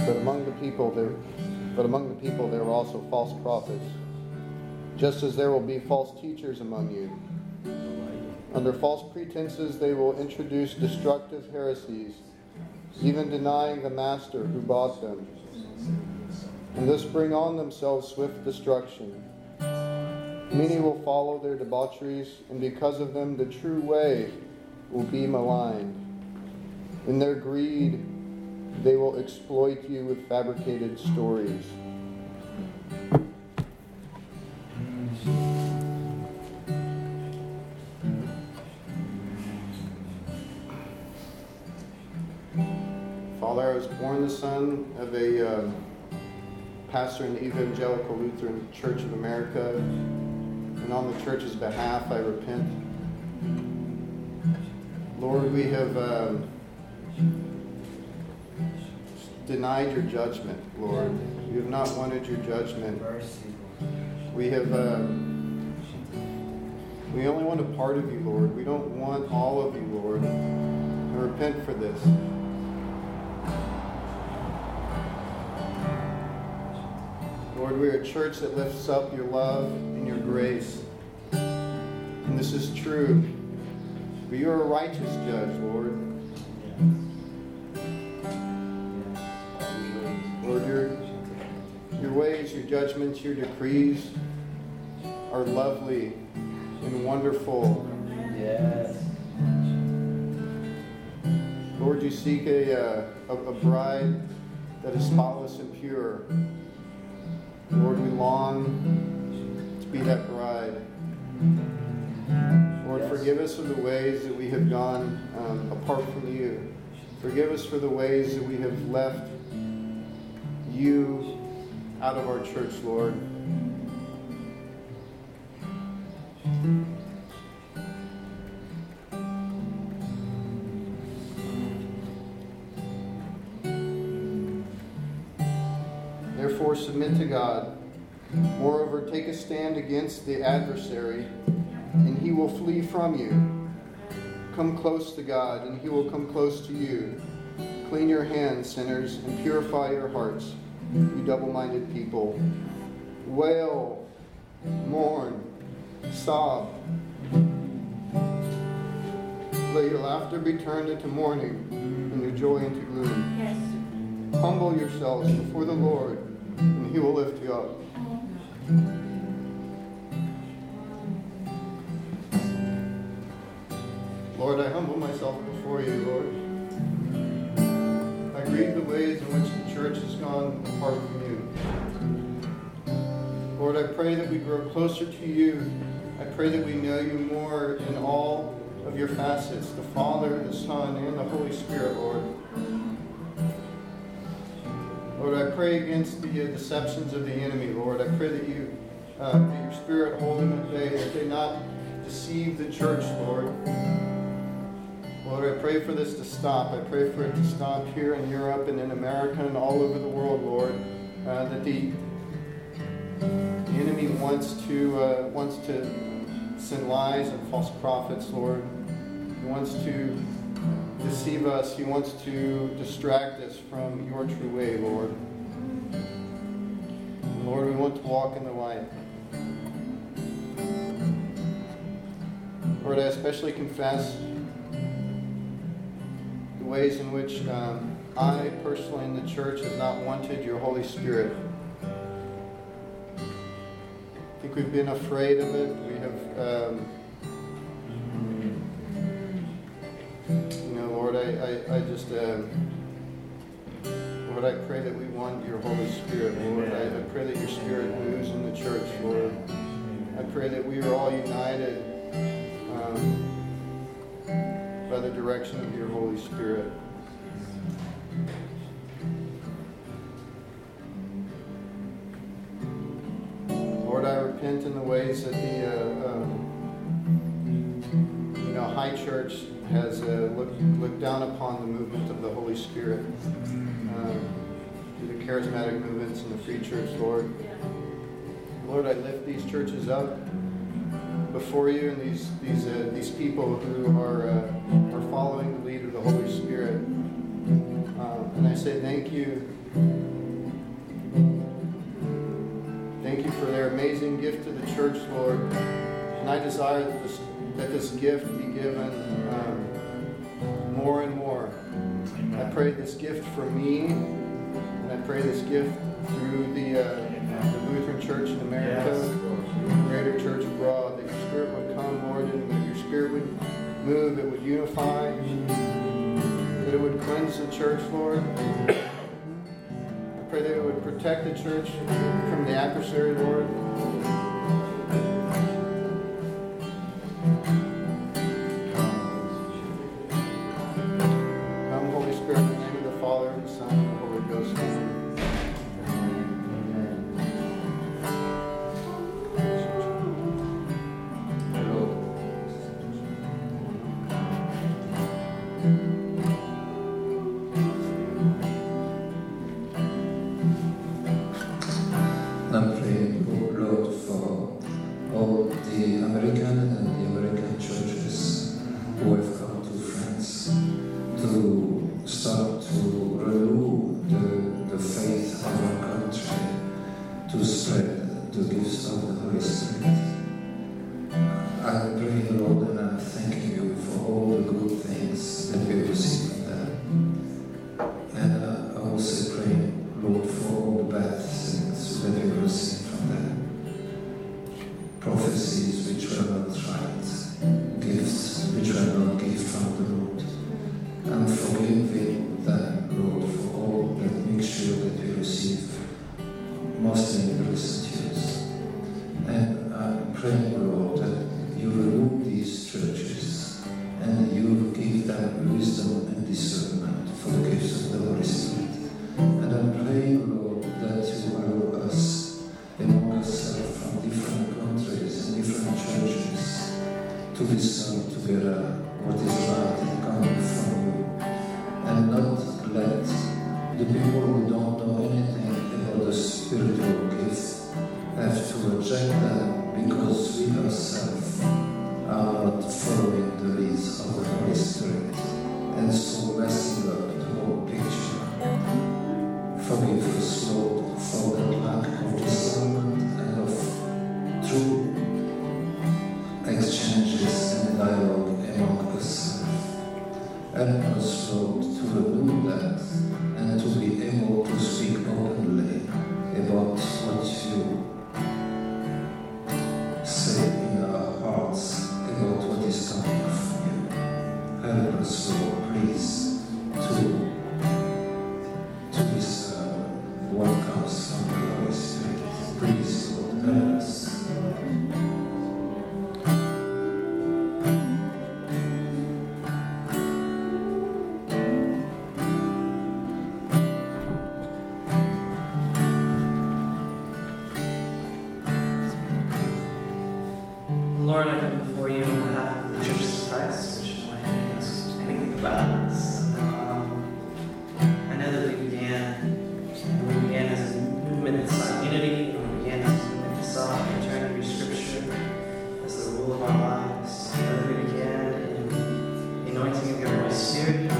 But among the people there were also false prophets, just as there will be false teachers among you. Under false pretenses they will introduce destructive heresies, even denying the master who bought them, and thus bring on themselves swift destruction. Many will follow their debaucheries, and because of them the true way will be maligned. In their greed they will exploit you with fabricated stories. Father, I was born the son of a pastor in the Evangelical Lutheran Church of America, and on the church's behalf I repent. Lord, we have denied your judgment, Lord. We have not wanted your judgment. We only want a part of you, Lord. We don't want all of you, Lord. I repent for this. Lord, we are a church that lifts up your love and your grace. And this is true. But you are a righteous judge, Lord. Lord, your ways, your judgments, your decrees are lovely and wonderful. Yes. Lord, you seek a bride that is spotless and pure. Lord, we long to be that bride. Lord, forgive us for the ways that we have gone apart from you. Forgive us for the ways that we have left you out of our church, Lord. Therefore, submit to God. Moreover, take a stand against the adversary, and he will flee from you. Come close to God, and he will come close to you. Clean your hands, sinners, and purify your hearts, you double-minded people. Wail, mourn, sob. Let your laughter be turned into mourning, and your joy into gloom. Yes. Humble yourselves before the Lord, and he will lift you up. Lord, I humble myself before you, Lord. I grieve the ways in which the church has gone apart from you. Lord, I pray that we grow closer to you. I pray that we know you more in all of your facets, the Father, the Son, and the Holy Spirit, Lord. Lord, I pray against the deceptions of the enemy, Lord. I pray that you, that your Spirit hold them at bay, that they not deceive the church, Lord. Lord, I pray for this to stop. I pray for it to stop here in Europe and in America and all over the world, Lord. That the enemy wants to send lies and false prophets, Lord. He wants to deceive us. He wants to distract us from your true way, Lord. And Lord, we want to walk in the light. Lord, I especially confess the ways in which I personally in the church have not wanted your Holy Spirit. I think we've been afraid of it. We have, Lord, Lord, I pray that we want your Holy Spirit, Lord. I pray that your Spirit moves in the church, Lord. I pray that we are all united by the direction of your Holy Spirit. Lord, I repent in the ways that the high church has looked down upon the movement of the Holy Spirit, the charismatic movements and the free church, Lord. Lord, I lift these churches up before you, and these people who are following the lead of the Holy Spirit. And I say thank you. Thank you for their amazing gift to the church, Lord. And I desire that this gift be given more and more. I pray this gift for me, and I pray this gift through the Lutheran Church in America, the Greater Church abroad, that your Spirit would come, Lord, and that your Spirit would move, it would unify, that it would cleanse the church, Lord. I pray that it would protect the church from the adversary, Lord. Come, Holy Spirit, in the name of the Father, and the Son, and the Holy Ghost. Amen. I'm praying, Lord, for all the American and the American churches who have come to France to start to renew the faith of our country, to spread the gifts of the Holy Spirit. I'm praying, Lord, and I'm thanking you for all the good things that we receive from them. And I also pray, Lord, for all the bad things that we receive from them. Prophecies which were not right, gifts which were not gifts from the Lord. I'm forgiving them, Lord, for all that mixture that we receive, mostly in the recent years. And I'm praying, Lord, that you remove these churches and you give them wisdom and discernment for the gifts of the Holy Spirit. And I'm praying, Lord, that you allow us among ourselves from different countries and different churches to discern together what is right and coming from you, and not let the people who don't know anything about the spiritual gifts have to reject them because we ourselves are not following the leads of the Holy Spirit, and so messing up the whole picture. Forgive us, Lord, for the lack of discernment and of true exchanges and dialogue among us. Help us, Lord, to renew that and to be able to speak openly about what you say in our hearts about what is coming from you. Help us, Lord, please, to discern what comes from the Holy Spirit. Please, Lord, help us. Lord, I come before you on behalf of the Church of Christ, which is why I ask anything about us. I know that we began as a movement that sought unity, and we began as a movement that sought return to your Scripture as the rule of our lives. I know that we began in the anointing of your Holy Spirit, and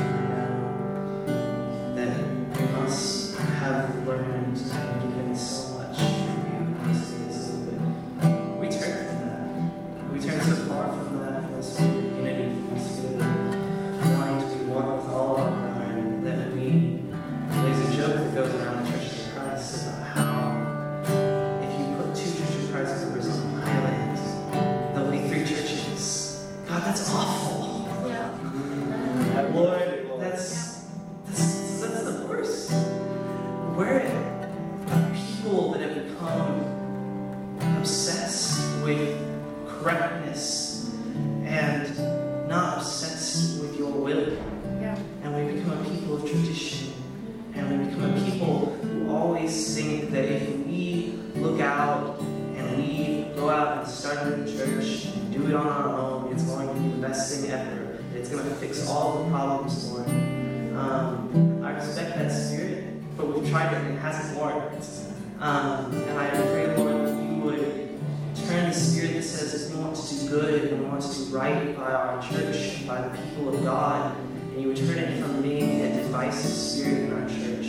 that we must have learned and given so much from you in these days a little bit. We turn from that. We turn so far from that, from this unity, from this wanting to be one with all of our mind, that there's a joke that goes around the Church of Christ about how if you put 2 Church of Christ members on an island, there'll be 3 churches. God, that's awful. Yeah. Lord, that's the worst. We're people that have become obsessed with correctness and not obsessed with your will. Yeah. And we become a people of tradition. And we become a people who always think that if we look out and we go out and start a new church and do it on our own, it's going to be the best thing ever. It's going to fix all the problems, Lord. I respect that spirit, but we've tried it and it hasn't worked. And I pray, Lord, that you would turn the spirit that says we want to do good and we want to do right by our church, by the people of God, and you would turn it from being a divisive spirit in our church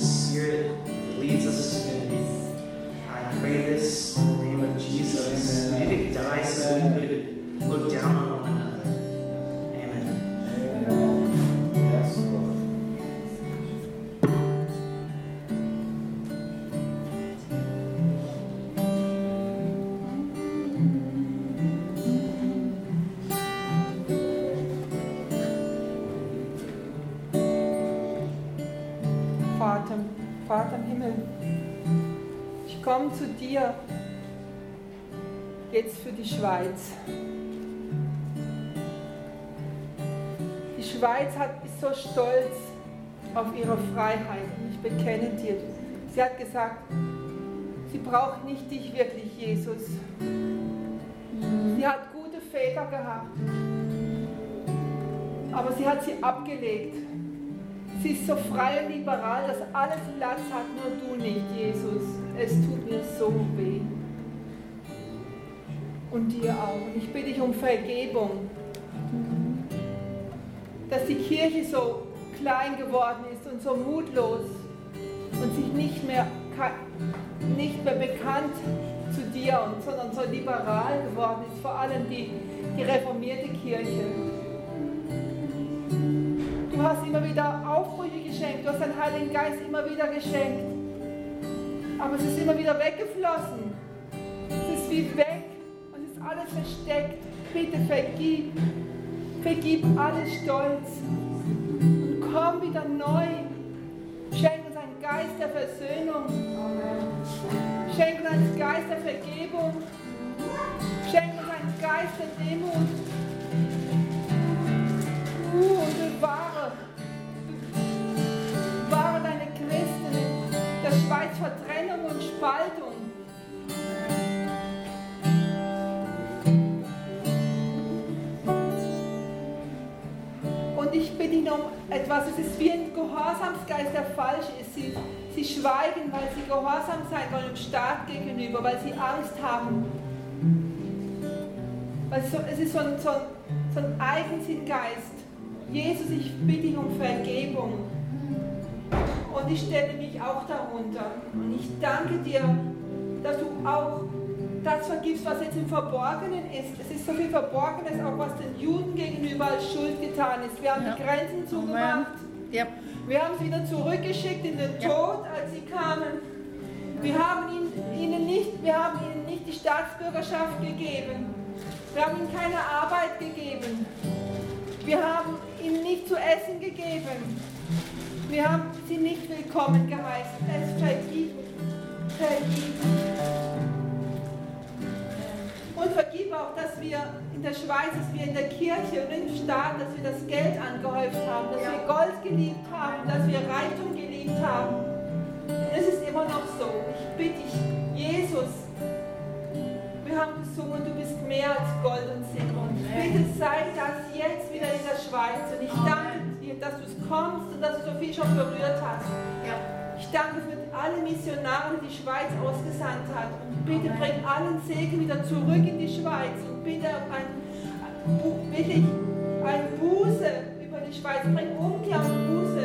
Spirit leads us to unity. I pray this in the name of Jesus. You didn't die so we could look down on one another. Amen. Yes, Lord. Vater im Himmel, ich komme zu dir jetzt für die Schweiz. Die Schweiz ist so stolz auf ihre Freiheit und ich bekenne dir. Sie hat gesagt, sie braucht nicht dich wirklich, Jesus. Sie hat gute Väter gehabt, aber sie hat sie abgelegt. Sie ist so frei und liberal, dass alles Platz hat, nur du nicht, Jesus. Es tut mir so weh. Und dir auch. Und ich bitte dich um Vergebung, dass die Kirche so klein geworden ist und so mutlos und sich nicht mehr bekannt zu dir, sondern so liberal geworden ist, vor allem die reformierte Kirche. Du hast immer wieder Aufbrüche geschenkt, du hast deinen Heiligen Geist immer wieder geschenkt. Aber es ist immer wieder weggeflossen. Es ist wie weg und es ist alles versteckt. Bitte vergib. Vergib alles Stolz. Und komm wieder neu. Schenk uns einen Geist der Versöhnung. Schenk uns einen Geist der Vergebung. Schenk uns einen Geist der Demut. Und bewahre deine Christen in der Schweiz vor Trennung und Spaltung. Und ich bitte ihn um etwas, es ist wie ein Gehorsamsgeist, der falsch ist. Sie schweigen, weil sie gehorsam sein wollen dem Staat gegenüber, weil sie Angst haben. Weil es ist so ein Eigensinngeist. Jesus, ich bitte dich um Vergebung und ich stelle mich auch darunter. Und ich danke dir, dass du auch das vergibst, was jetzt im Verborgenen ist. Es ist so viel Verborgenes, auch was den Juden gegenüber als Schuld getan ist. Wir haben die Grenzen zugemacht. Ja. Wir haben sie wieder zurückgeschickt in den Tod, als sie kamen. Wir haben ihnen nicht die Staatsbürgerschaft gegeben. Wir haben ihnen keine Arbeit gegeben. Wir haben ihnen nicht zu essen gegeben. Wir haben sie nicht willkommen geheißen. Es vergib. Und vergib auch, dass wir in der Schweiz, dass wir in der Kirche und im Staat, dass wir das Geld angehäuft haben, dass wir Gold geliebt haben, dass wir Reichtum geliebt haben. Und es ist immer noch so. Ich bitte dich, Jesus, wir haben gesungen, du bist mehr als Gold und Silber. Und bitte sei das jetzt wieder in der Schweiz. Und ich danke dir, dass du es kommst und dass du so viel schon berührt hast. Ich danke für alle Missionare, die die Schweiz ausgesandt hat. Und bitte bring allen Segen wieder zurück in die Schweiz. Und bitte wirklich ein Buße über die Schweiz. Bring Umkehr und Buße.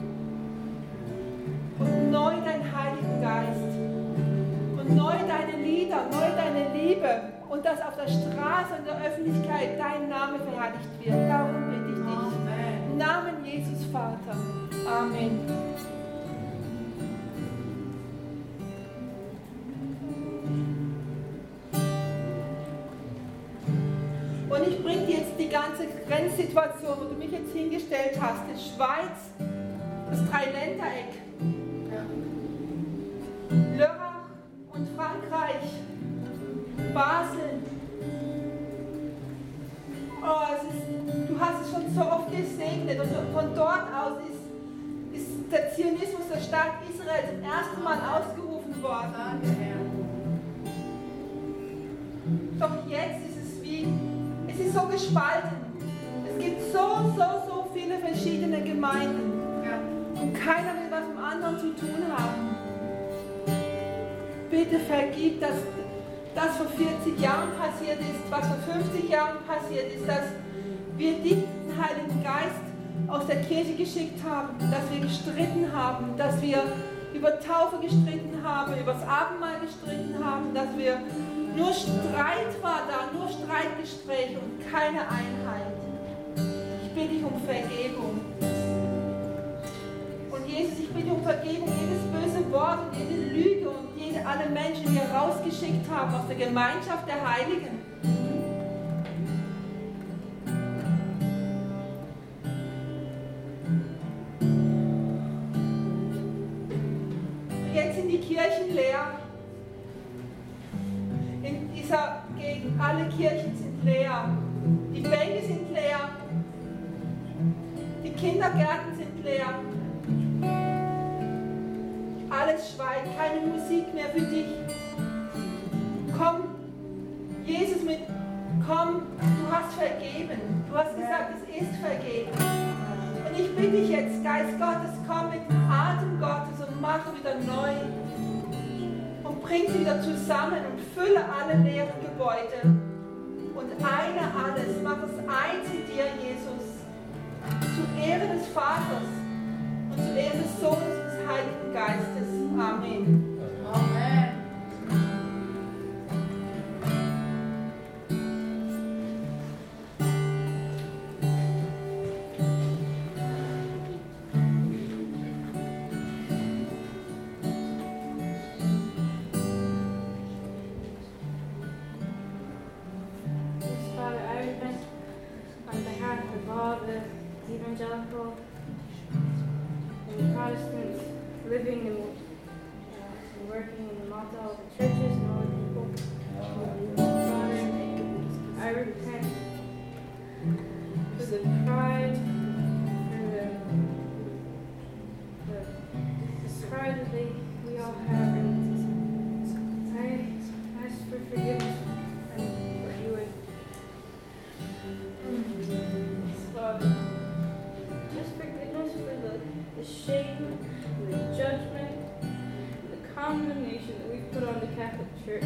Und neu deinen Heiligen Geist. Und neu deine Lieder, neu deine Liebe. Und dass auf der Straße und der Öffentlichkeit dein Name verherrlicht wird. Darum bitte ich dich. Im Namen Jesus, Vater. Amen. Und ich bringe dir jetzt die ganze Grenzsituation, wo du mich jetzt hingestellt hast. Die Schweiz, das Dreiländereck, Lörrach und Frankreich, Basel. Du hast es schon so oft gesegnet und von dort aus ist der Zionismus, der Staat Israel, zum ersten Mal ausgerufen worden. Doch jetzt ist es ist so gespalten. Es gibt so viele verschiedene Gemeinden. Und keiner will was mit dem anderen zu tun haben. Bitte vergib, dass das vor 40 Jahren passiert ist, was vor 50 Jahren passiert ist, dass wir dich, den Heiligen Geist, aus der Kirche geschickt haben, dass wir gestritten haben, dass wir über Taufe gestritten haben, über das Abendmahl gestritten haben, dass wir nur Streit war da, nur Streitgespräche und keine Einheit. Ich bitte dich um Vergebung. Und Jesus, ich bitte um Vergebung, jedes böse Wort und jede Lüge und alle Menschen, die wir rausgeschickt haben aus der Gemeinschaft der Heiligen. Jetzt sind die Kirchen leer. In dieser Gegend, alle Kirchen sind leer. Die Bänke sind leer. Die Kindergärten sind leer. Alles schweigt, keine Musik mehr für dich. Komm, Jesus komm, du hast vergeben. Du hast gesagt, es ist vergeben. Und ich bitte dich jetzt, Geist Gottes, komm mit dem Atem Gottes und mache wieder neu. Und bring sie wieder zusammen und fülle alle leeren Gebäude. Und eine alles, mach es eins in dir, Jesus. Zur Ehre des Vaters und zur Ehre des Sohnes und des Heiligen Geistes. Amen. Amen. Father, I repent on behalf of all the evangelical and Protestants living and working in Malta, all the churches and all the people. Father, I repent for the pride, for the pride that we all have, and I ask for forgiveness and what you would. Father, just forgiveness for the shame, the judgment, the condemnation that we've put on the Catholic Church.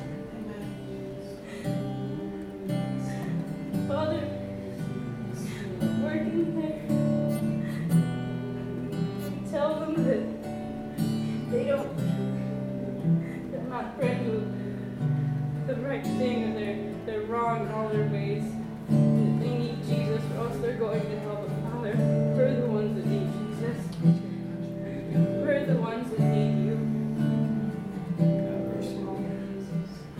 Father, working there, tell them that they're not trying to do the right thing, or they're wrong in all their ways. That they need Jesus, or else they're going to hell. But Father, we're the ones that need Jesus. We're the ones that need you.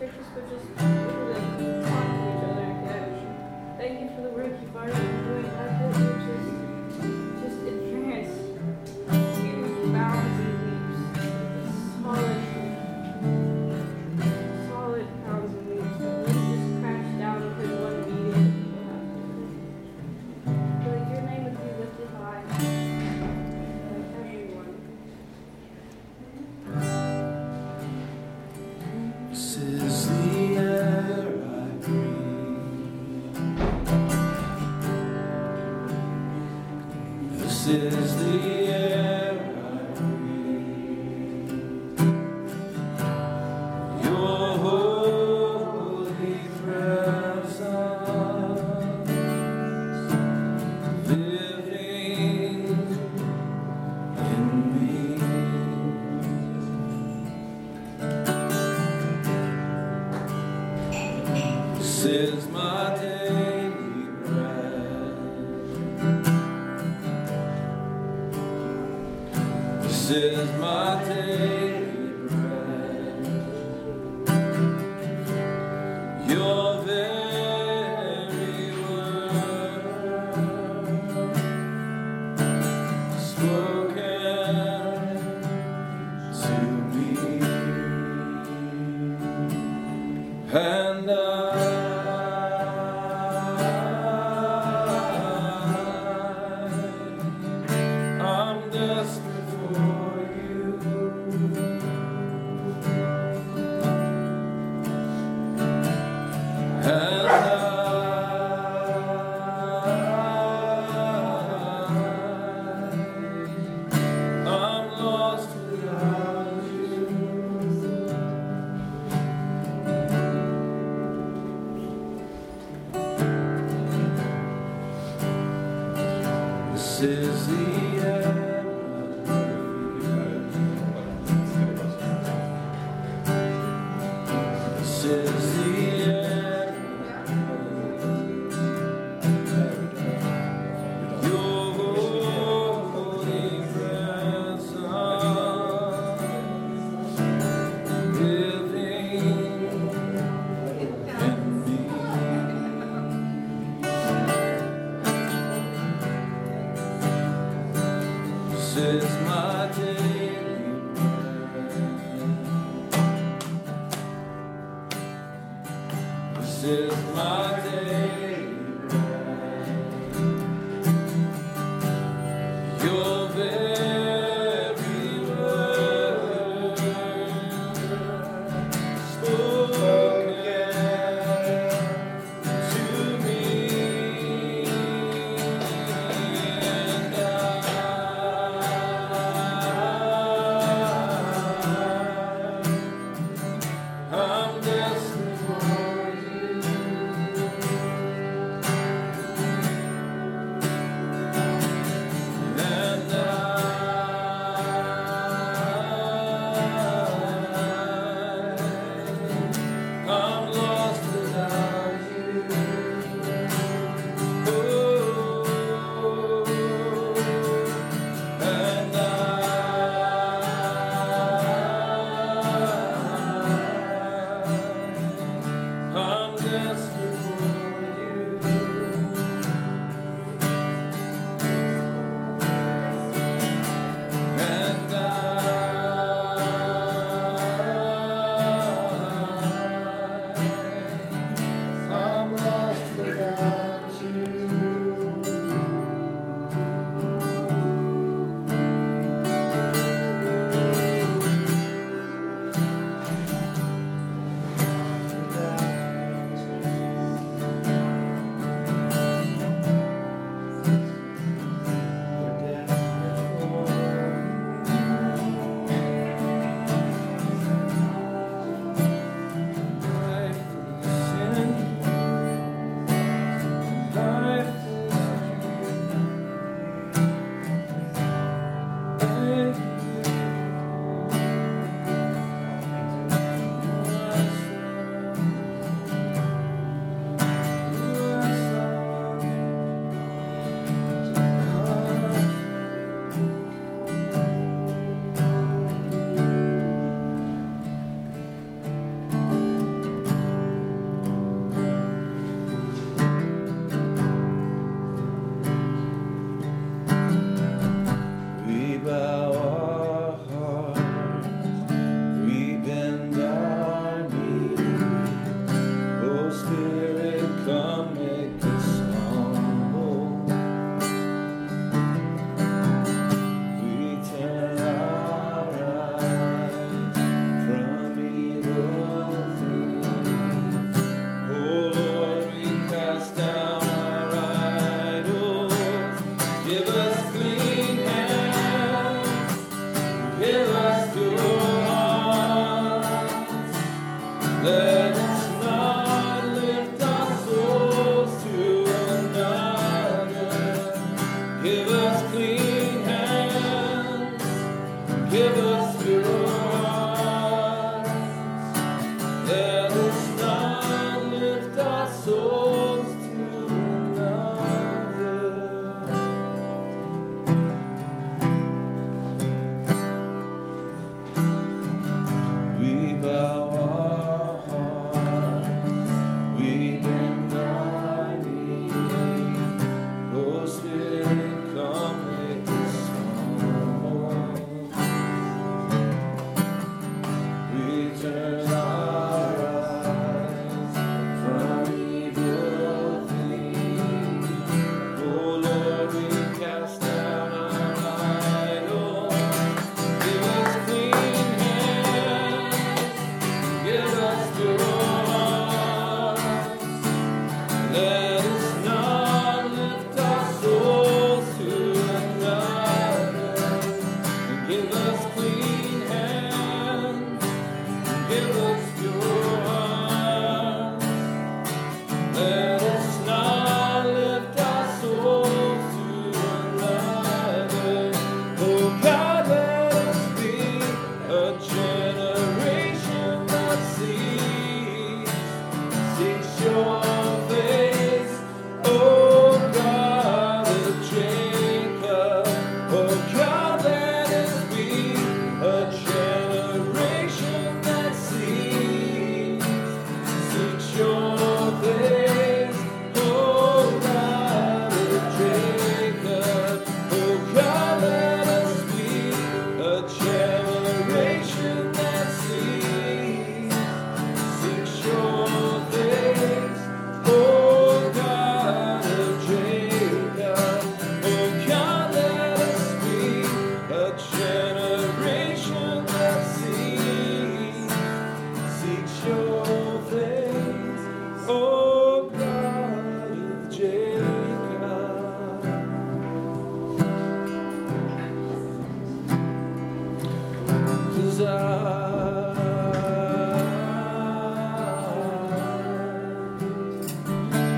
churches would just literally talk to each other again. Thank you for the work you've already been doing. Our church is just advanced huge bounds and leaps. Solid bounds and leaps. But we just crash down within one meeting. Like your name would be lifted high. Like everyone. This is the air I breathe. This is the air I breathe. Your holy presence living in me. This is my daily bread. This is my daily bread. Your very word spoken to me. And I'm desperate for you. And I'm lost without you. This is the air I breathe. This is the air I breathe. Your holy presence living in me. This is my daily bread. This is my daily bread. Your very word spoken to me. And I'm desperate for you. And I'm lost without you. Oh, and I'm desperate for you. And I'm lost without you.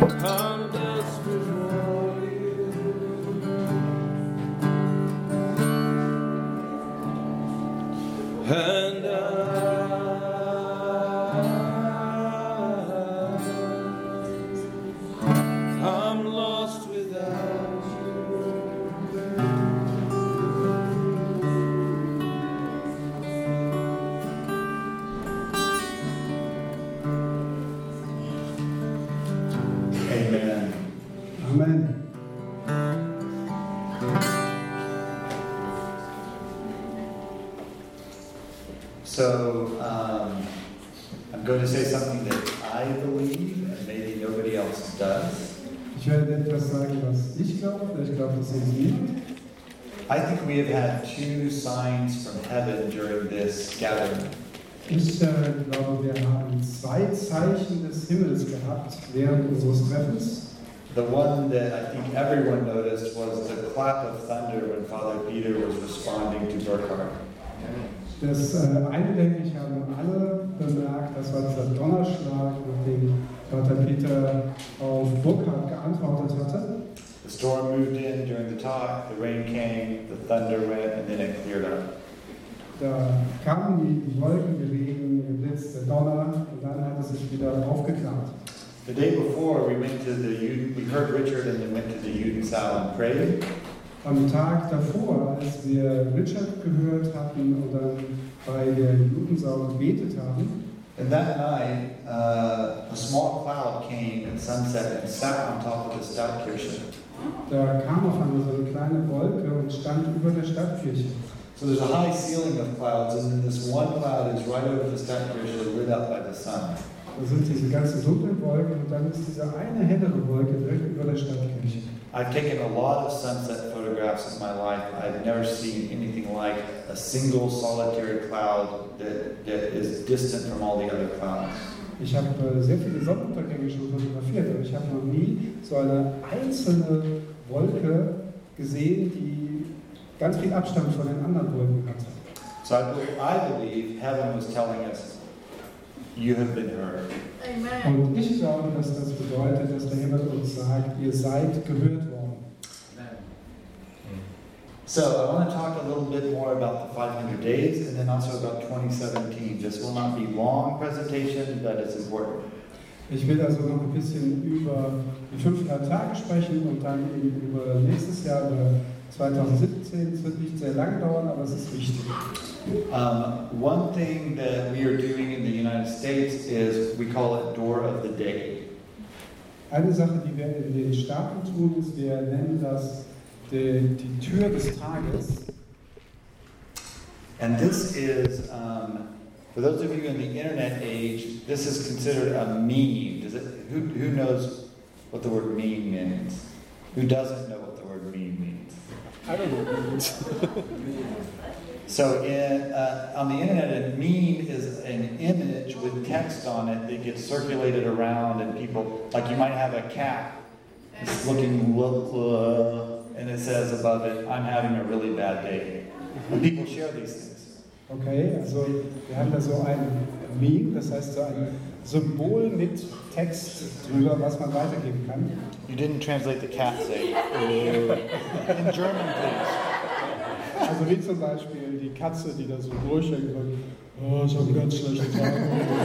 I'm desperate for you. And I'm lost without Amen. Amen. So, I'm going to say something that I believe and maybe nobody else does. Ich werde etwas sagen, was ich glaube, vielleicht glaubt es sonst niemand. I think we have had two signs from heaven during this gathering. Ich glaube, wir haben 2 Zeichen des Himmels gehabt während unseres Treffens. The one that I think everyone noticed was the clap of thunder when Father Peter was responding to Burkhard. Das eine, denke ich, haben alle bemerkt, das war dieser Donnerschlag, nachdem Pater Peter auf Burkhard geantwortet hatte. The storm moved in during the talk, the rain came, the thunder went, and then it cleared up. Da kamen die Wolken, der Regen, der Blitz, der Donner und dann hat es sich wieder aufgeklärt. The day before, we heard Richard and then went to the Judensaal and prayed. Am Tag davor, als wir Richard gehört hatten und dann bei der Judensaal gebetet haben, And that night, a small cloud came at sunset and sat on top of the Stadtkirche. da kam auf einmal so eine kleine Wolke und stand über der Stadtkirche. So there's a high ceiling of clouds, and then this one cloud is right over the Stadtkirche, lit up by the sun. Da sind diese ganzen dunklen Wolken und dann ist diese eine hellere Wolke direkt über der Stadtkirche. I've taken a lot of sunset photographs in my life. I've never seen anything like a single solitary cloud that is distant from all the other clouds. Ich habe sehr viele Sonnenuntergänge schon fotografiert, aber ich habe noch nie so eine einzelne Wolke gesehen, die ganz viel Abstand von den anderen Wolken hatte. So I believe heaven was telling us, you have been heard. Und ich glaube, dass das bedeutet, dass der Himmel uns sagt, ihr seid gehört worden. So I want to talk a little bit more about the 500 days and then also about 2017. This will not be long presentation, but it's important. Ich will also noch ein bisschen über die 500 Tage sprechen und dann eben über nächstes Jahr, über 2017. Es wird nicht sehr lang dauern, aber es ist wichtig. One thing that we are doing in the United States is we call it Door of the Day. Eine Sache, die wir in den Staaten tun, ist, wir nennen das die Tür des Tages. And this is, for those of you in the internet age, this is considered a meme. Who knows what the word meme means? Who doesn't know what the word meme means? I don't know what it means. So on the internet, a meme is an image with text on it that gets circulated around, and people, like you might have a cat that's looking, and it says above it, I'm having a really bad day. And people share these things. Okay, also wir haben da so ein Meme, das heißt so ein Symbol mit Text drüber, was man weitergeben kann. You didn't translate the cat say. In German, please. Also wie zum Beispiel die Katze, die da so durchhängt und sagt, oh, ich habe einen ganz schlechten Tag.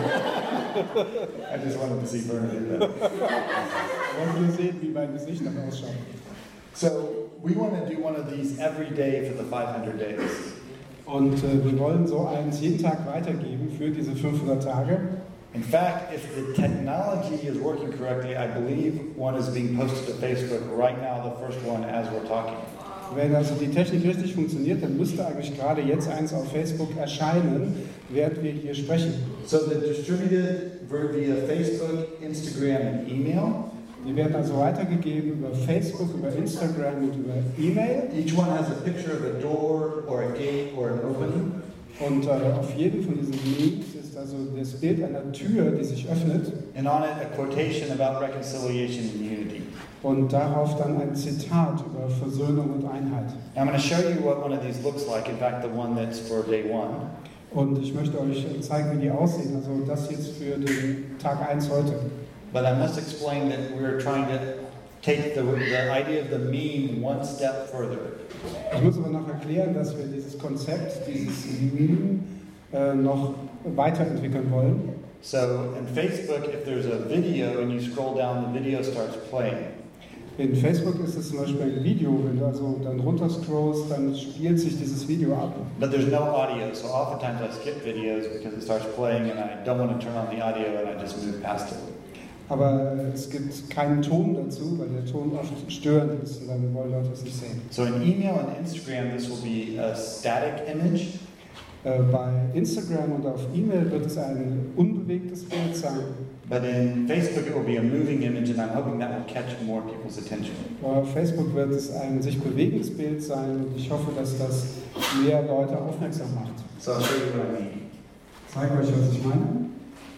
I just wanted to see Bernadette. Und wir sehen, wie mein Gesicht dann ausschaut. So we want to do one of these every day for the 500 days. Und wir wollen so eins jeden Tag weitergeben für diese 500 Tage. In fact, if the technology is working correctly, I believe one is being posted to Facebook right now, the first one as we're talking. Wenn also die Technik richtig funktioniert, dann müsste eigentlich gerade jetzt eins auf Facebook erscheinen, während wir hier sprechen. So they're distributed via Facebook, Instagram, and email. Die werden also weitergegeben über Facebook, über Instagram und über E-Mail. Each one has a picture of a door or a gate or an opening. Und auf jedem von diesen Memes ist also das Bild einer Tür, die sich öffnet. And on it a quotation about reconciliation and unity. Und darauf dann ein Zitat über Versöhnung und Einheit. Now I'm going to show you what one of these looks like. In fact, the one that's for day 1. Und ich möchte euch zeigen, wie die aussehen. Also das jetzt für den Tag 1 heute. But I must explain that we're trying to take the idea of the meme one step further. Ich muss aber noch erklären, dass wir dieses Konzept, dieses Meme noch weiterentwickeln wollen. So in Facebook, if there's a video and you scroll down, the video starts playing. In Facebook ist es zum Beispiel ein Video, wenn du also dann runterscrollst, dann spielt sich dieses Video ab. But there's no audio, so oftentimes I skip videos because it starts playing and I don't want to turn on the audio and I just move past it. Aber es gibt keinen Ton dazu, weil der Ton oft störend ist und dann wollen Leute es nicht sehen. So in email and Instagram, this will be a static image. Bei Instagram und auf E-Mail wird es ein unbewegtes Bild sein. But in Facebook, it will be a moving image, and I'm hoping that will catch more people's attention. Auf Facebook wird es ein sich bewegendes Bild sein und ich hoffe, dass das mehr Leute aufmerksam macht. So I'll show you what I mean. Ich zeige euch, was ich meine.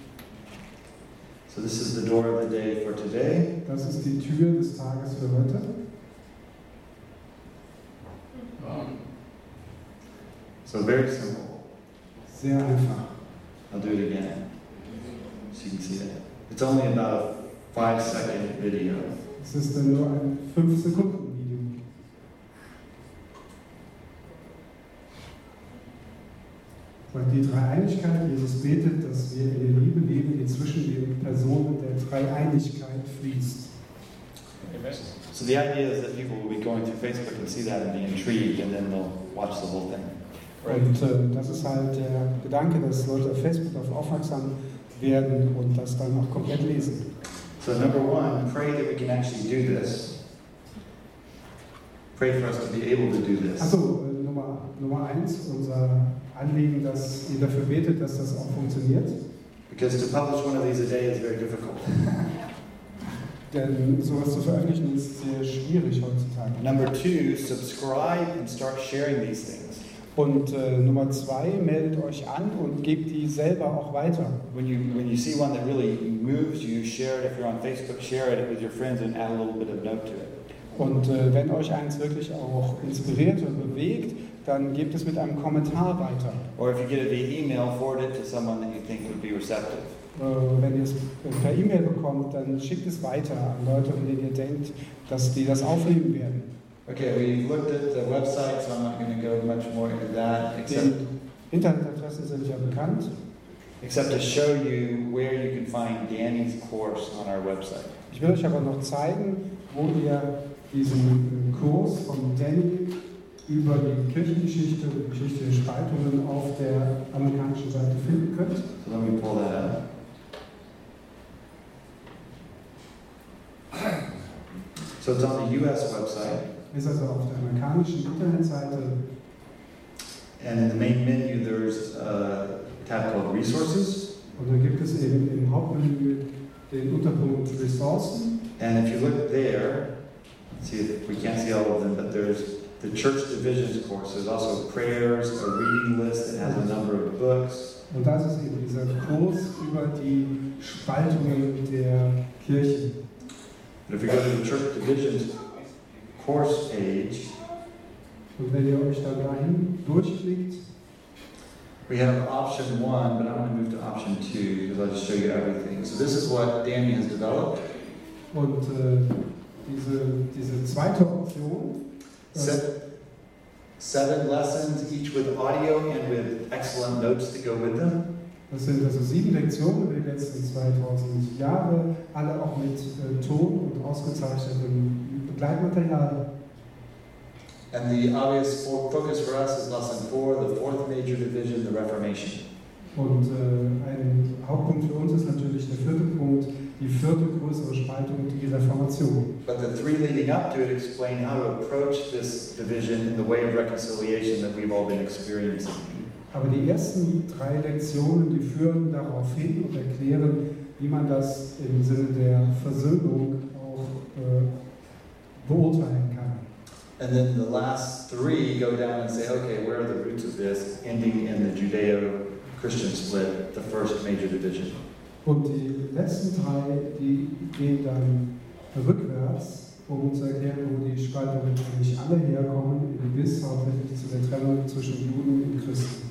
So this is the door of the day for today. Das ist die Tür des Tages für heute. So very simple. Sehr einfach. I'll do it again, so you can see that. It's only about a 5-second video. Es ist dann nur ein 5-Sekunden-Video. Die Dreieinigkeit, Jesus betet, dass wir in der Liebe leben, die zwischen den Personen der Dreieinigkeit fließt. So the idea is that people will be going through Facebook and see that and be intrigued, and then they'll watch the whole thing. Und das ist halt der Gedanke, dass Leute auf Facebook darauf aufmerksam werden und das dann auch komplett lesen. So number one, pray that we can actually do this. Pray for us to be able to do this. Achso, Nummer 1, unser Anliegen, dass ihr dafür betet, dass das auch funktioniert. Because to publish one of these a day is very difficult. Denn sowas zu veröffentlichen ist sehr schwierig heutzutage. Number 2, subscribe and start sharing these things. Und Nummer 2, meldet euch an und gebt die selber auch weiter. When you see one that really moves you, share it. If you're on Facebook, share it with your friends and add a little bit of note to it. Und wenn euch eins wirklich auch inspiriert und bewegt, dann gebt es mit einem Kommentar weiter. Or if you get it via email, forward it to someone that you think would be receptive. Wenn ihr es per E-Mail bekommt, dann schickt es weiter an Leute, von denen ihr denkt, dass die das aufnehmen werden. Okay, we've looked at the website, so I'm not going to go much more into that, Die Internetadressen sind ja bekannt. except to show you where you can find Danny's course on our website. Ich will euch aber noch zeigen, wo ihr diesen Kurs von Danny über die Kirchengeschichte und die Geschichte der Spaltungen auf der amerikanischen Seite finden könnt. So let me pull that up. So it's on the US website. Ist also auf der amerikanischen Internetseite. And in the main menu, there's a tab called Resources. Und da gibt es eben im Hauptmenü den Unterpunkt Ressourcen. And if you look there, see if we can't see all of them, but there's the church divisions course. There's also prayers, a reading list that has a number of books. Und das ist eben dieser Kurs über die Spaltungen der Kirche. But if you go to the church divisions course page, und wenn ihr euch da dahin durchklickt, we have option 1, but I'm going to move to option 2 because I'll just show you everything. So this is what Danny has developed. Und diese zweite Option, 7 lessons, each with audio and with excellent notes to go with them. Das sind also 7 Lektionen über die letzten 2000 Jahre, alle auch mit Ton und ausgezeichnetem Begleitmaterial. And the obvious focus for us is lesson 4, the 4th major division, the Reformation. Und ein Hauptpunkt für uns ist natürlich der 4. Punkt, die 4. größere Spaltung, die Reformation. But the 3 leading up to it explain how to approach this division in the way of reconciliation that we've all been experiencing. Aber die ersten 3 Lektionen, die führen darauf hin und erklären, wie man das im Sinne der Versöhnung auch beurteilen kann. And then the last 3 go down and say, okay, where are the roots of this, ending in the Judeo-Christian split, the first major division. Und die letzten 3, die gehen dann rückwärts, um zu erklären, wo die Spaltungen eigentlich alle herkommen, bis hauptsächlich zu der Trennung zwischen Juden und Christen.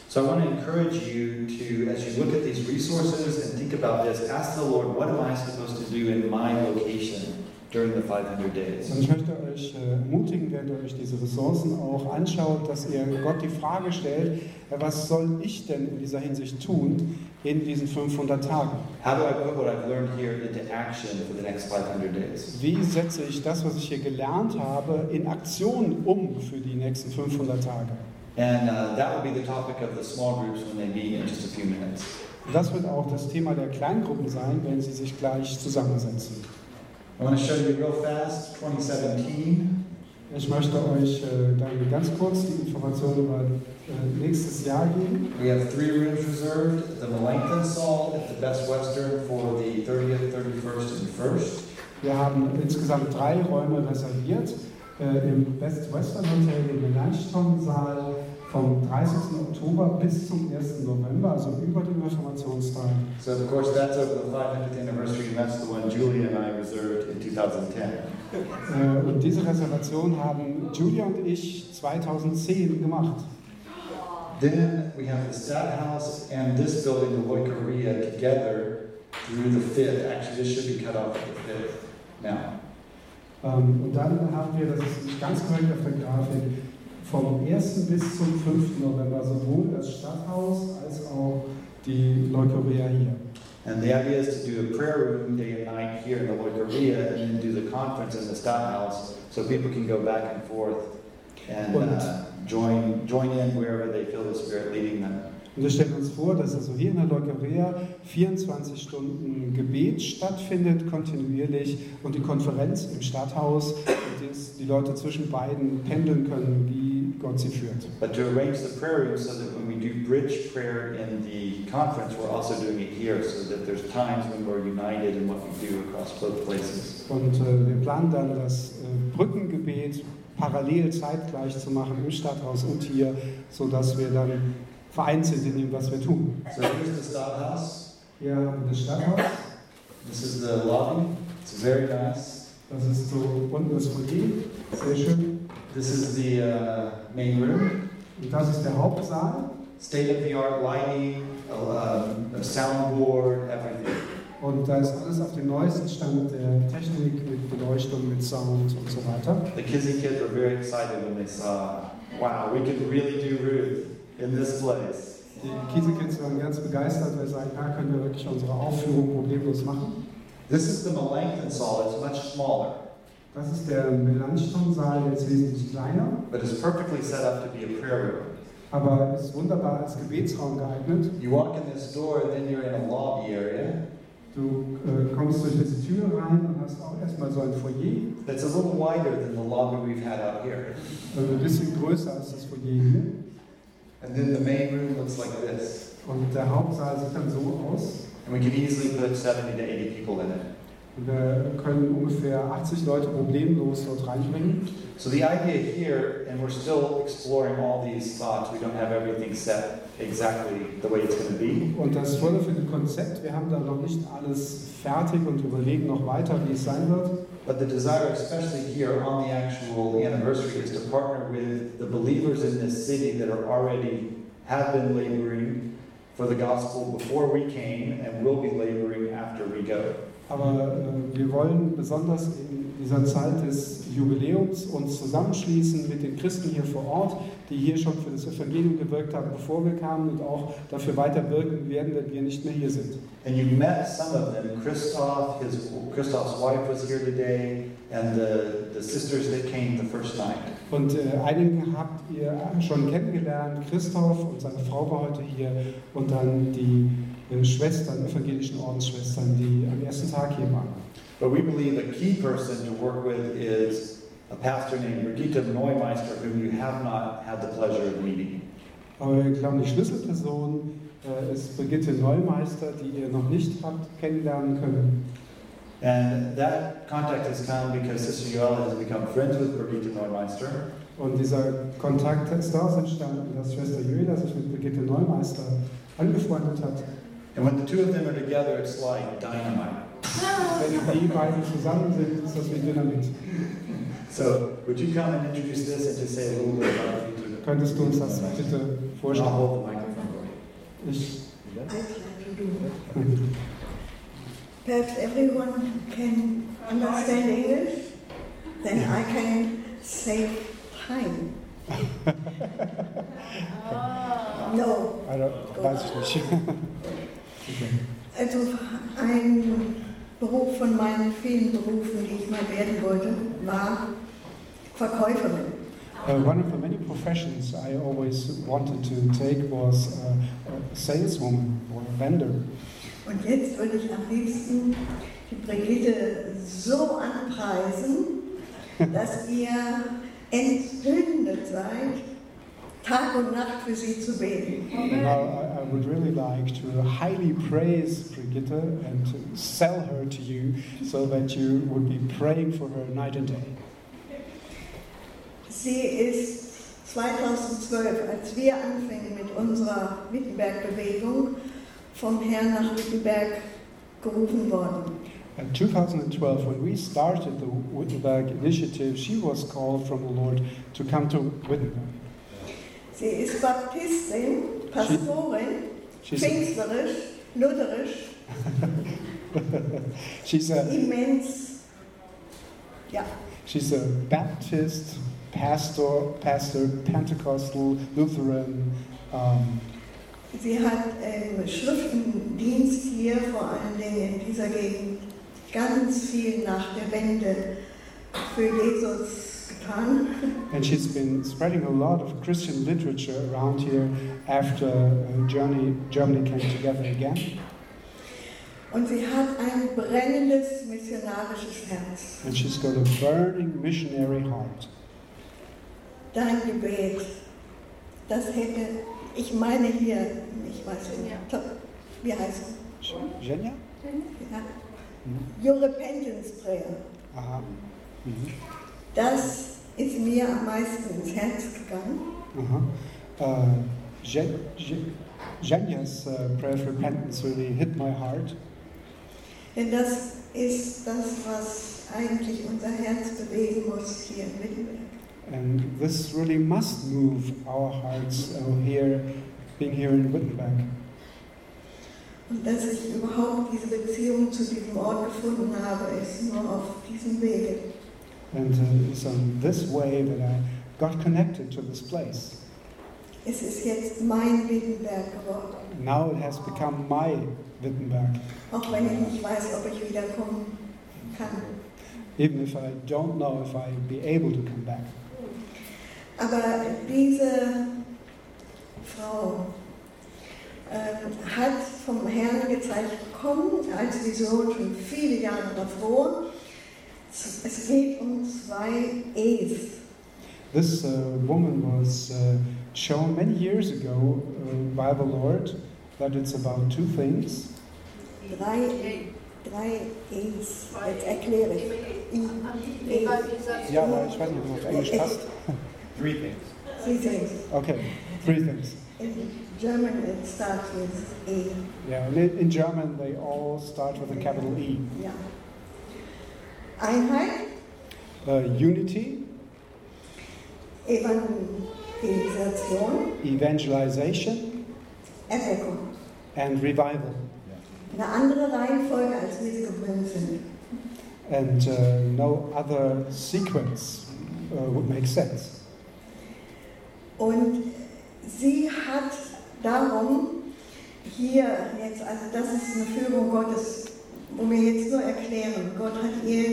So I want to encourage you to, as you look at these resources and think about this, ask the Lord, what am I supposed to do in my location during the 500 days? Und ich möchte euch ermutigen, während ihr euch diese Ressourcen auch anschaut, dass ihr Gott die Frage stellt, was soll ich denn in dieser Hinsicht tun in diesen 500 Tagen? How do I put what I've learned here into action for the next 500 days? Wie setze ich das, was ich hier gelernt habe, in Aktion für die nächsten 500 Tage? And that will be the topic of the small groups when they meet in just a few minutes. Das wird auch das Thema der Kleingruppen sein, wenn sie sich gleich zusammensetzen. I want to show you real fast 2017. Ich möchte euch dann ganz kurz die Informationen über nächstes Jahr geben. We have 3 rooms reserved. The Melanchthon Saal at the Best Western for the 30th, 31st, and 1st. Wir haben insgesamt 3 Räume reserviert. Im Best Western Hotel, im Melanchthon-Saal, vom 30. Oktober bis zum 1. November, also über den Reformationstag. So of course that's over the 500th anniversary, and that's the one Julia and I reserved in 2010. Und diese Reservation haben Julia und ich 2010 gemacht. Then we have the Stadthaus and this building, the Leukeria, together through the 5th. Actually, this should be cut off at the 5th now. Und dann haben wir, das ist ganz korrekt auf der Grafik, vom 1. bis zum 5. November sowohl das Stadthaus als auch die Leukeria hier. And the idea is to do a prayer room day and night here in the Leukeria and then do the conference in the Stadthaus so people can go back and forth and join in wherever they feel the Spirit leading them. Und wir stellen uns vor, dass also hier in der Leukeria 24 Stunden Gebet stattfindet, kontinuierlich, und die Konferenz im Stadthaus, in der die Leute zwischen beiden pendeln können, wie Gott sie führt. But to arrange the prayer room so that when we do bridge prayer in the conference, we're also doing it here so that there's times when we're united in what we do across both places. Und wir planen dann das Brückengebet parallel zeitgleich zu machen im Stadthaus und hier, sodass wir dann vereint sind in dem, was wir tun. So here's the Stadthaus. Hier haben wir das Stadthaus. This is the lobby. It's very nice. Das ist so unten das Foyer. Sehr schön. This is the main room. Und das ist der Hauptsaal. State-of-the-art lighting, a soundboard, everything. Und da ist alles auf dem neuesten Stand der Technik mit Beleuchtung, mit Sound und so weiter. The Kizzy kids were very excited when they saw, wow, we could really do Ruth in this place. Die Kiesekids waren ganz begeistert, weil sie sagen, da können wir wirklich unsere Aufführung problemlos machen. This is the Melanchthon Saal. It's much smaller. Das ist der Melanchthon-Saal, der ist wesentlich kleiner. But it's perfectly set up to be a prayer room. Aber ist wunderbar als Gebetsraum geeignet. You walk in this door, then you're in a lobby area. Du kommst durch diese Tür rein und hast auch erstmal so ein Foyer. That's a little wider than the lobby we've had out here. Also ein bisschen größer als das Foyer hier. And then the main room looks like this. Und der Hauptsaal sieht dann so aus. And we could easily put 70 to 80 people in it. Und wir können ungefähr 80 Leute problemlos dort reinbringen. So the idea here, and we're still exploring all these thoughts, we don't have everything set exactly the way it's going to be. Und das Tolle für das Konzept, wir haben da noch nicht alles fertig und überlegen noch weiter, wie es sein wird. But the desire, especially here on the actual anniversary, is to partner with the believers in this city that have been laboring for the gospel before we came and will be laboring after we go. Aber wir wollen besonders in dieser Zeit des Jubiläums uns zusammenschließen mit den Christen hier vor Ort, die hier schon für das Evangelium gewirkt haben, bevor wir kamen, und auch dafür weiter wirken werden, wenn wir nicht mehr hier sind. And you met some of them. Christoph's wife was here today, and the sisters that came the first night. Und einigen habt ihr schon kennengelernt. Christoph und seine Frau war heute hier, und dann die Schwestern, evangelischen Ordensschwestern, die am ersten Tag hier waren. But we believe a key person to work with is a pastor named Brigitte Neumeister, whom you have not had the pleasure of meeting. Aber wir glauben, die Schlüsselperson ist Brigitte Neumeister, die ihr noch nicht habt kennenlernen können. And that contact has come because Sister Joella has become friends with Brigitte Neumeister. Und dieser Kontakt ist daraus entstanden, dass Schwester Joella sich mit Brigitte Neumeister angefreundet hat. And when the two of them are together, it's like dynamite. Wenn die beiden zusammen sind, ist das wie Dynamit. So, would you come and introduce this and just say a little bit about it? Könntest du uns das bitte I'll vorstellen? hold the microphone. Perhaps everyone can understand English, then I can save time. No. Weiß ich nicht. Also ein Beruf von meinen vielen Berufen, die ich mal werden wollte, war Verkäuferin. One of the many professions I always wanted to take was a saleswoman or a vendor. Und jetzt würde ich am liebsten die Brigitte so anpreisen, dass ihr entzündet seid, Tag und Nacht für sie zu beten. Now I would really like to highly praise Brigitte and to sell her to you so that you would be praying for her night and day. Sie ist 2012, als wir anfingen mit unserer Wittenberg-Bewegung, vom Herrn nach Wittenberg gerufen worden. In 2012, when we started the Wittenberg initiative, she was called from the Lord to come to Wittenberg. Sie ist Baptistin, Pastorin, pfingsterisch, lutherisch, immens, ja. She's a Baptist, pastor, Pentecostal, Lutheran. Sie hat im Schriftendienst hier, vor allen Dingen in dieser Gegend, ganz viel nach der Wende für Jesus getan. And she's been spreading a lot of Christian literature around here after Germany came together again. Und sie hat ein brennendes missionarisches Herz. And she's got a burning missionary heart. Dein Gebet, das hätte, ich meine hier, ich weiß nicht, wie heißt es? Genia? Ja. Your Repentance Prayer. Aha. Mhm. Das ist mir am meisten ins Herz gegangen. Genia's prayer of repentance really hit my heart. Denn das ist das, was eigentlich unser Herz bewegen muss hier in Wittenberg. And this really must move our hearts here, being here in Wittenberg. Und dass ich überhaupt diese Beziehung zu diesem Ort gefunden habe, ist nur auf diesem Wege. And it's on this way that I got connected to this place. Es ist jetzt mein Wittenberg geworden. Now it has become my Wittenberg. Auch wenn ich nicht weiß, ob ich wiederkommen kann. Even if I don't know if I'll be able to come back. Aber diese Frau hat vom Herrn gezeigt bekommen, als Vision schon viele Jahre davor. Es geht um 2 E's. This woman was shown many years ago by the Lord that it's about 2 things. 3 E's. Jetzt erkläre ich. Ja, aber ich weiß nicht, ob es auf Englisch passt. 3 things. 3 things. Okay, 3 things. In German it starts with E. Yeah, in German they all start with a capital E. Ja. Einheit. Unity. Evangelization. Erweckung. And revival. Eine andere Reihenfolge, als wir sie gewöhnt sind. And no other sequence would make sense. Und sie hat darum hier jetzt, also das ist eine Führung Gottes, wo wir jetzt nur erklären, Gott hat ihr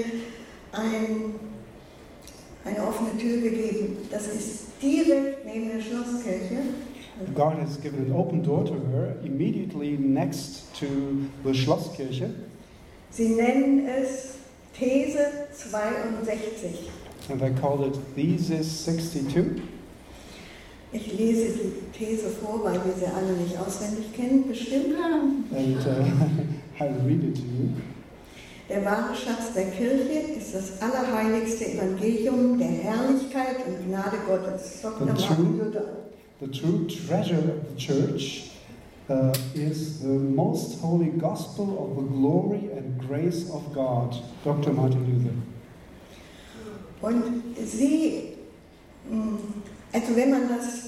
eine offene Tür gegeben. Das ist direkt neben der Schlosskirche. God has given an open door to her immediately next to the Schlosskirche. Sie nennen es These 62. And they called it Thesis 62. Ich lese die These vor, weil wir sie alle nicht auswendig kennen, bestimmt. And I'll read it to you. Der wahre Schatz der Kirche ist das allerheiligste Evangelium der Herrlichkeit und Gnade Gottes. Dr. Martin Luther. The true treasure of the church is the most holy gospel of the glory and grace of God. Dr. Martin Luther. Und sie, also wenn man das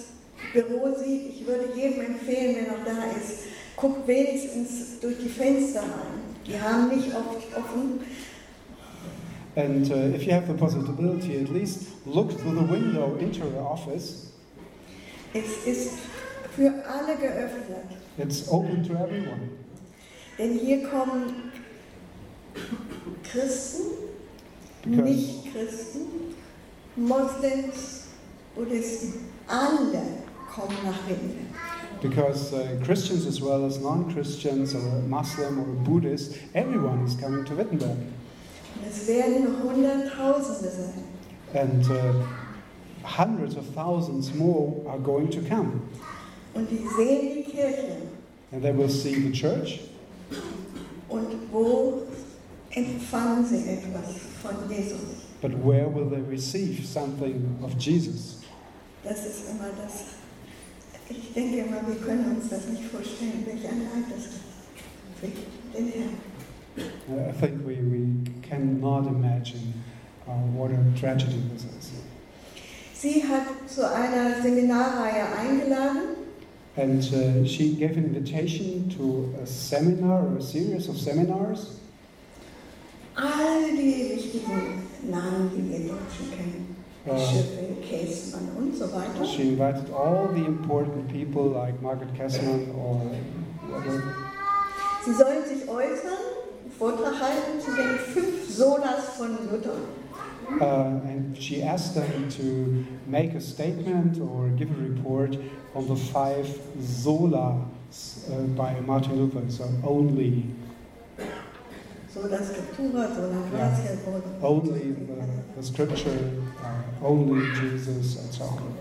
Büro sieht, ich würde jedem empfehlen, wenn er da ist, guckt wenigstens durch die Fenster rein. Die haben nicht oft offen. And if you have the possibility, at least look through the window into the office. Es ist für alle geöffnet. It's open to everyone. Denn hier kommen Christen, Nicht-Christen, Moslems, Buddhisten, alle kommen nach Wittenberg. Because Christians as well as non-Christians or Muslim or Buddhist, everyone is coming to Wittenberg. Und es werden Hunderttausende sein. And hundreds of thousands more are going to come. Und die sehen die Kirche. And they will see the church. Und wo empfangen sie etwas von Jesus? But where will they receive something of Jesus? Das ist immer das. Ich denke immer, wir können uns das nicht vorstellen, welch ein Leid das ist für den Herrn. I think we cannot imagine what a tragedy this is. Sie hat zu einer Seminarreihe eingeladen. And she gave an invitation to a seminar or a series of seminars. All die wichtigen Namen, die wir Deutschen kennen. Schiffe, Käßmann und so weiter. She invited all the important people like Margaret Käßmann or whatever. Sie sollen sich äußern, einen Vortrag halten zu den 5 Solas von Luther. And she asked them to make a statement or give a report on the 5 solas by Martin Luther, so only. Sola Scriptura, Sola Gratia, only the scripture, only Jesus, and so on.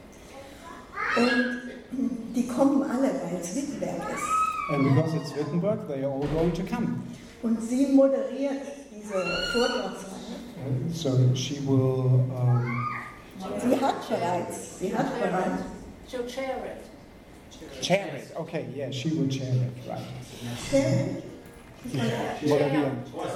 Und die kommen alle, weil es Wittenberg ist. And because it's Wittenberg, they are all going to come. Und sie moderiert diese Vortragsreihe. So she will. Sie hat bereits. She'll chair it. Chair it. Okay, yeah, she will chair it, right? Chair it. Moderieren.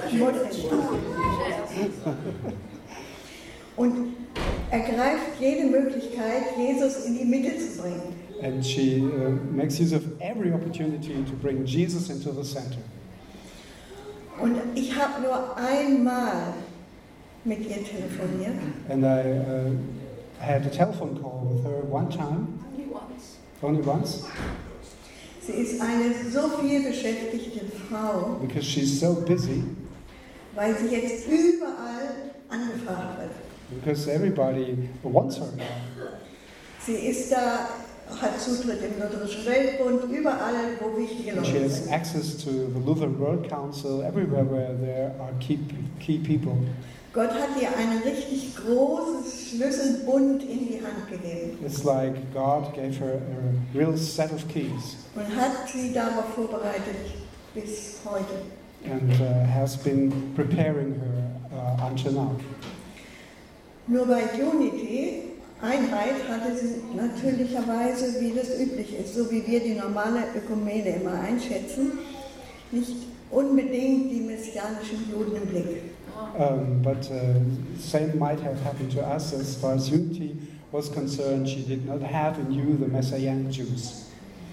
Und ergreift jede Möglichkeit, Jesus in die Mitte zu bringen. And she makes use of every opportunity to bring Jesus into the center. Und ich habe nur einmal mit ihr telefoniert. And I had a telephone call with her one time. Only once. Sie ist eine so viel beschäftigte Frau. Because she's so busy. Weil sie jetzt überall angefragt wird. Because everybody wants her now. Sie ist da, hat Zutritt im Lutherischen Weltbund, überall, wo wichtige Leute She has sind. access to the Lutheran World Council, everywhere where there are key people. Gott hat ihr einen richtig großen Schlüsselbund in die Hand gegeben. It's like God gave her a real set of keys. Und hat sie darauf vorbereitet bis heute. And has been preparing her until now. Nur bei Unity, Einheit, hatte sie natürlicherweise, wie das üblich ist, so wie wir die normale Ökumene immer einschätzen, nicht unbedingt die messianischen Juden im Blick. But same might have happened to us as far as unity was concerned. She did not have in view the Messianic Jews.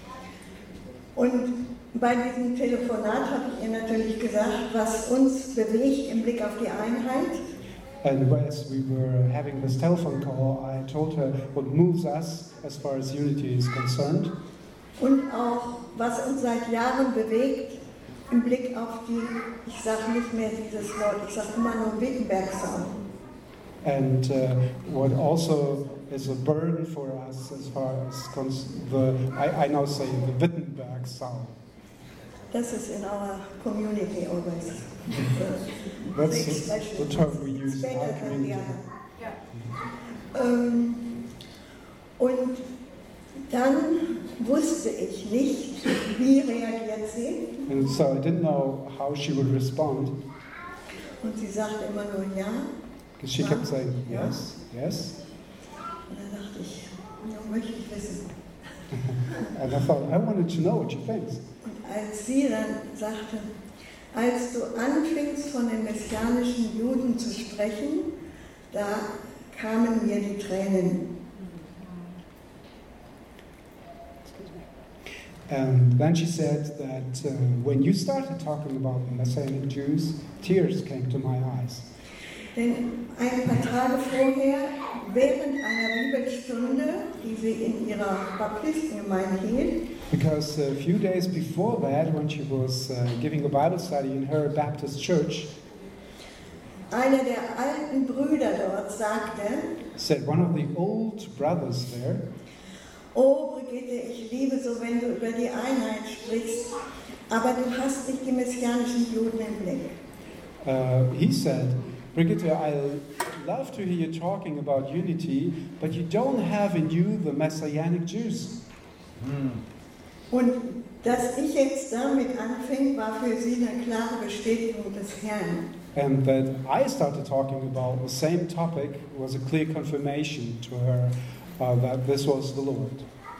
Und bei diesem Telefonat habe ich ihr natürlich gesagt, was uns bewegt im Blick auf die Einheit. And as we were having this telephone call, I told her what moves us as far as unity is concerned. Und auch, was uns seit Jahren bewegt im Blick auf die, ich sage nicht mehr dieses Wort, ich sage immer nur Wittenberg-Saum. And what also is a burden for us as far as I now say the Wittenberg sound. Das ist in our community always. That's the term we use in our community. Und dann wusste ich nicht, wie reagiert sie. And so I didn't know how she would respond. Und sie sagte immer nur ja. Because she kept saying yes, yes. Und dann dachte ich, ja, möchte ich wissen. And I thought, I wanted to know what she thinks. Und als sie dann sagte, als du anfingst von den messianischen Juden zu sprechen, da kamen mir die Tränen. And then she said that when you started talking about the Messianic Jews, tears came to my eyes. Denn ein paar Tage vorher, während einer Bibelstunde, die sie in ihrer Baptistengemeinde hielt, Because a few days before that, when she was giving a Bible study in her Baptist church, einer der alten Brüder dort sagte, said one of the old brothers there, oh Brigitte, ich liebe so, wenn du über die Einheit sprichst, aber du hast nicht die messianischen Juden im Blick. he said, Brigitte, I love to hear you talking about unity, but you don't have in you the Messianic Jews. Und dass ich jetzt damit anfing, war für sie eine klare Bestätigung des Herrn. And that I started talking about the same topic was a clear confirmation to her that this was the Lord.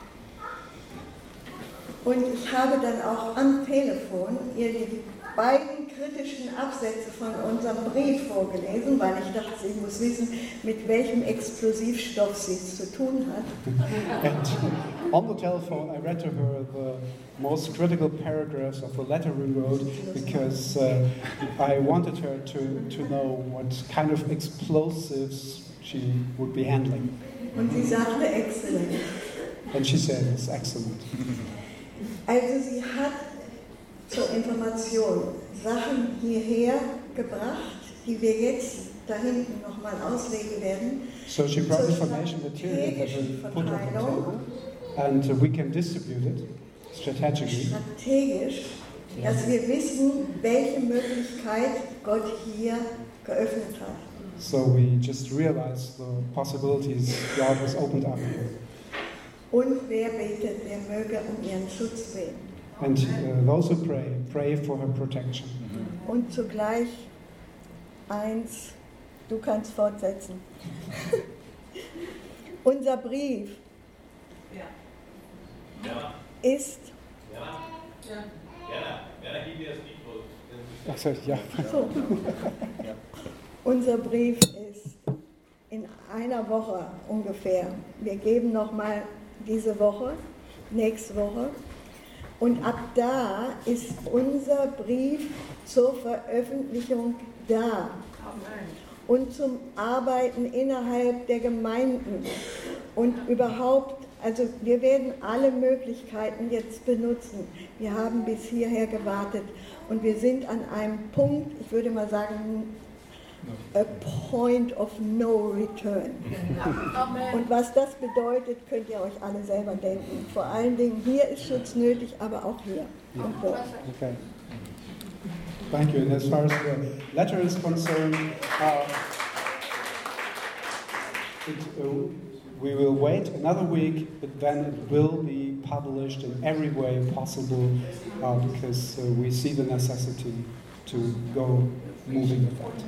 Und ich habe dann auch am Telefon ihr die beiden kritischen Absätze von unserem Brief vorgelesen, weil ich dachte, sie muss wissen, mit welchem Explosivstoff sie es zu tun hat. And on the telephone, I read to her the most critical paragraphs of the letter we wrote because I wanted her to know what kind of explosives she would be handling. Und sie sagte, excellent. And she said, it's excellent. Also sie hat zur Information Sachen hierher gebracht, die wir jetzt da hinten nochmal auslegen werden. So she brought information material that we put on the table, and we can distribute it strategically. Strategisch, dass wir wissen, welche Möglichkeit Gott hier geöffnet hat. So we just realized the possibilities God has opened up here. Und wer betet, der möge um ihren Schutz beten. And those who pray for her protection. Und zugleich eins, du kannst fortsetzen. Unser Brief ist. Also, ja. So. Unser Brief ist in einer Woche ungefähr. Wir geben nochmal diese Woche, nächste Woche. Und ab da ist unser Brief zur Veröffentlichung da. Und zum Arbeiten innerhalb der Gemeinden. Und überhaupt, also wir werden alle Möglichkeiten jetzt benutzen. Wir haben bis hierher gewartet. Und wir sind an einem Punkt, ich würde mal sagen, a point of no return. Und was das bedeutet, könnt ihr euch alle selber denken. Vor allen Dingen hier ist Schutz nötig, aber auch hier. Und dort. Okay. Thank you. And as far as the letter is concerned, we will wait another week, but then it will be published in every way possible because we see the necessity to go moving with that.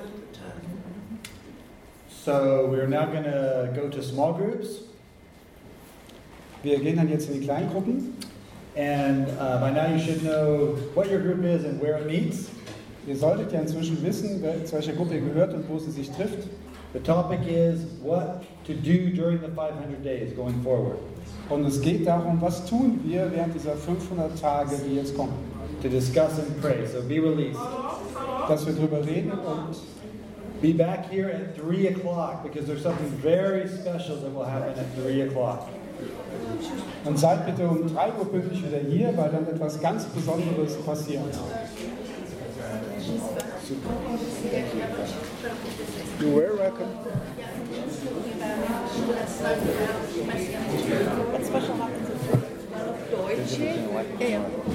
So we're now going to go to small groups. Wir gehen dann jetzt in die Kleingruppen. And by now you should know what your group is and where it meets. Ihr solltet ja inzwischen wissen, zu welcher Gruppe ihr gehört und wo sie sich trifft. The topic is what to do during the 500 days going forward. Und es geht darum, was tun wir während dieser 500 Tage, die jetzt kommen. To discuss and pray, so be released. Dass wir drüber reden und be back here at 3 o'clock because there's something very special that will happen at 3 o'clock. Und seid bitte um 3 Uhr pünktlich wieder hier, weil dann etwas ganz Besonderes passiert. You were welcome. What special happens? Deutsche? Ja, ja.